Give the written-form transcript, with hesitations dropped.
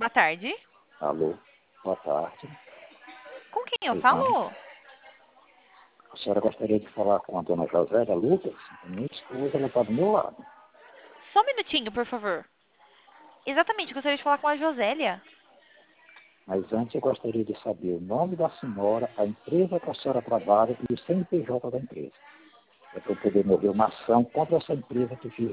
Boa tarde. Alô, boa tarde. Com quem eu Pois não. falo? A senhora gostaria de falar com a dona Josélia Lucas? Minha esposa, ela está do meu lado. Só um minutinho, por favor. Exatamente, gostaria de falar com a Josélia. Mas antes eu gostaria de saber o nome da senhora, a empresa que a senhora trabalha e o CNPJ da empresa. É para eu poder mover uma ação contra essa empresa que fez